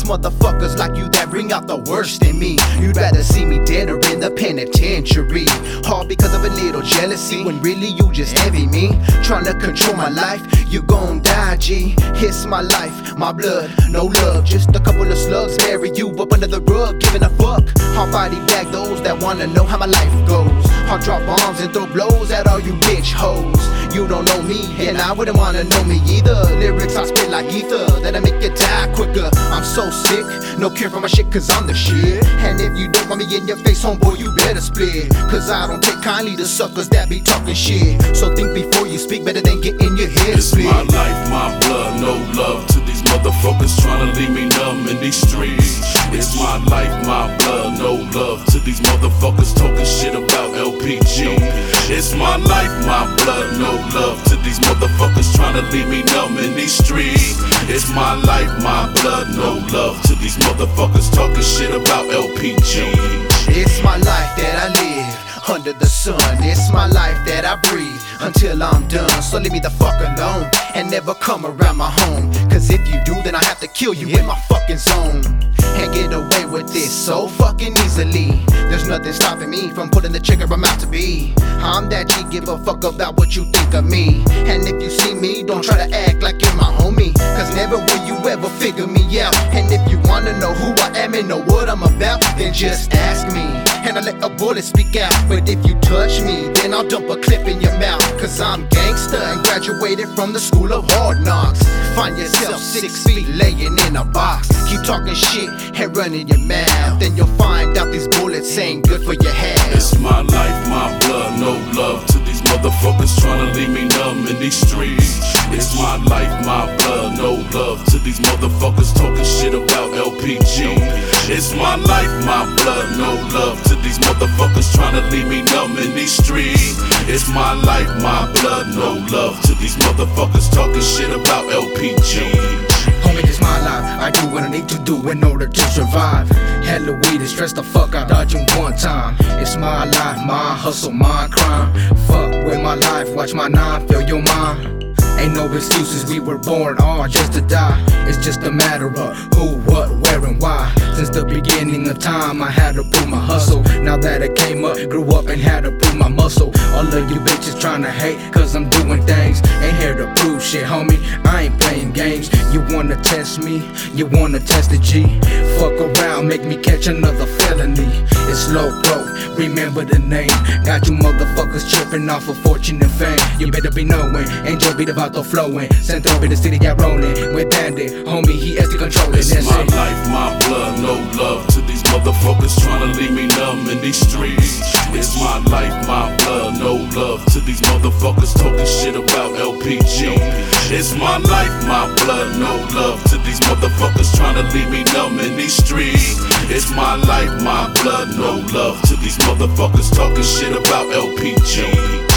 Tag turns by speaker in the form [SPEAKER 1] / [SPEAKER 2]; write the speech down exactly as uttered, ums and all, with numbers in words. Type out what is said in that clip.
[SPEAKER 1] motherfuckers like you that bring out the worst in me. You'd rather see me dead or in the penitentiary, all because of a little jealousy, when really you just envy me. Tryna control my life, you gon' die, G. It's my life, my blood, no love. Just a couple of slugs bury you up under the rug, giving a fuck. I'll body bag those that wanna know how my life goes. I'll drop bombs and throw blows at all you bitch hoes. You don't know me, and I wouldn't wanna know me either. Lyrics I spit like ether, that'll make you die quicker. I'm so sick, no cure for my shit, cause I'm the shit. And if you don't want me in your face, homeboy, you better split. Cause I don't take kindly to suckers that be talking shit. So think before you speak, better than get in your head
[SPEAKER 2] It's
[SPEAKER 1] split.
[SPEAKER 2] my life, my blood, no love to these motherfuckers tryna leave me numb in these streets. It's my life, my blood, no love to these motherfuckers talking shit about L P G. It's my life, my blood, no love to these motherfuckers tryna leave me numb in these streets. It's my life, my blood, no love to these motherfuckers talking shit about L P G.
[SPEAKER 1] It's my life that I live under the sun. It's my life that I breathe until I'm done. So leave me the fuck alone and never come around my home. Cause if you do, then I have to kill you in my fucking zone and get away with this so fucking easily. There's nothing stopping me from putting the trigger I'm out to be. I'm that G, give a fuck about what you think of me. And if you see me, don't try to act like you're my homie, cause never will you ever figure me out. And if you wanna know who I am and know what I'm about, then just ask me, and I'll let a bullet speak out. But if you touch me, then I'll dump a clip in your mouth. Cause I'm gangsta and graduated from the school of hard knocks. Find yourself six feet laying in a box. Keep talking shit and running your mouth, then you'll find out these bullets ain't good for your health.
[SPEAKER 2] It's my life, my blood, no love to these motherfuckers tryna leave me numb in these streets. It's my life, my blood, no love to these motherfuckers talking shit about L P G. It's my life, my blood, no love to these motherfuckers tryna leave me numb in these streets. It's my life, my blood, no love to these motherfuckers talking shit about L P G.
[SPEAKER 3] Homie, this my life, I do what I need to do in order to survive. Hella weed and stress the fuck out, dodging one time. It's my life, my hustle, my crime. Fuck with my life, watch my nine, fill your mind. Ain't no excuses, we were born all just to die. It's just a matter of who, what, where, and why. Since the beginning of time, I had to prove my hustle. Now that I came up, grew up, and had to prove my muscle. All of you bitches tryna hate, cause I'm doing things. Ain't here to prove shit, homie, I ain't playing games. You wanna test me, you wanna test the G. Fuck around, make me catch another felony. It's low pro, remember the name. Got you motherfuckers tripping off of fortune and fame. You better be knowing, Angel beat about the flowing. Central in the city got rolling. With Bandit, homie, he has to control it.
[SPEAKER 2] It's
[SPEAKER 3] That's
[SPEAKER 2] my
[SPEAKER 3] it.
[SPEAKER 2] life, my blood, no love to these motherfuckers tryna leave me numb in these streets. It's my life, my blood, no love to these motherfuckers talking shit about L P G. It's my life, my blood, no love to these motherfuckers tryna leave me numb in these streets. It's my life, my blood, no love to these motherfuckers talking shit about L P G.